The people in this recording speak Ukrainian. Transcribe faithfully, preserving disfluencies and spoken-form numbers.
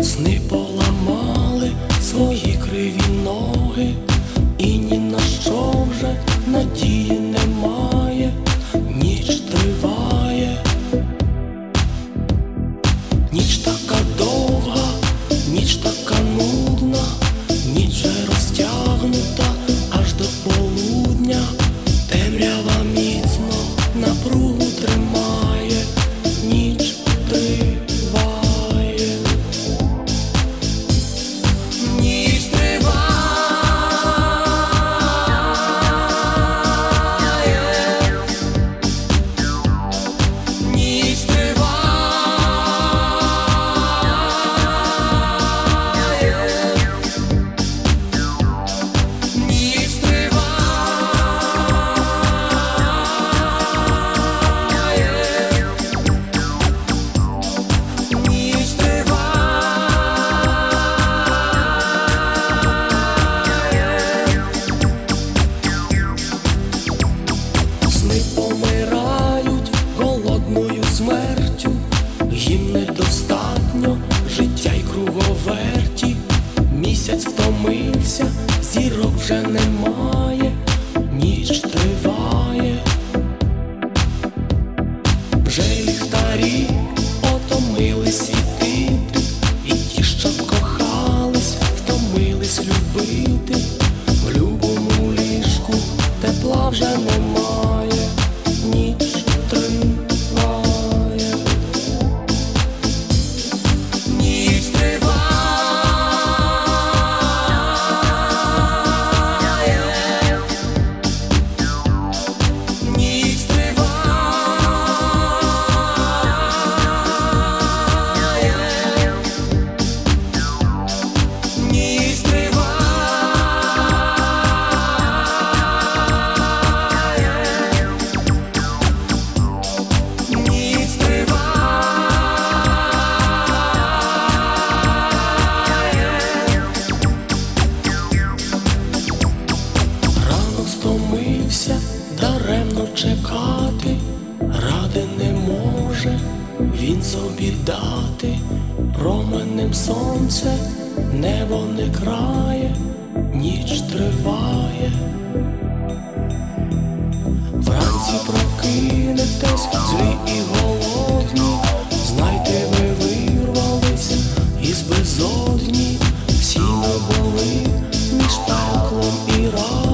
Сни поламали свої криві ноги, і ні на що вже надії немає. Ніч триває, ніч така довга, ніч така нудна, ніч же розтягнута аж до полудня. Темрява міцно напругу тримає, ніч триває. Ніч триває, ніч триває, ніч Сни помирають голодною смертю, їм недостатньо життя й круговерті. Місяць втомився, зірок вже немає, ніч триває. Вже й ліхтарі отомились світити, і ті, що кохались, втомились любити. В любому ліжку тепла вже немає, ніч триває. Ніч триває, ніч триває, ніч Ранок стомився даремно чекати, ради не може він собі дати. Променем сонце небо не крає, ніч триває. Вранці прокинетесь злі і голодні, знайте, ви вирвались із безодні. Всі ми були між пеклом і раєм.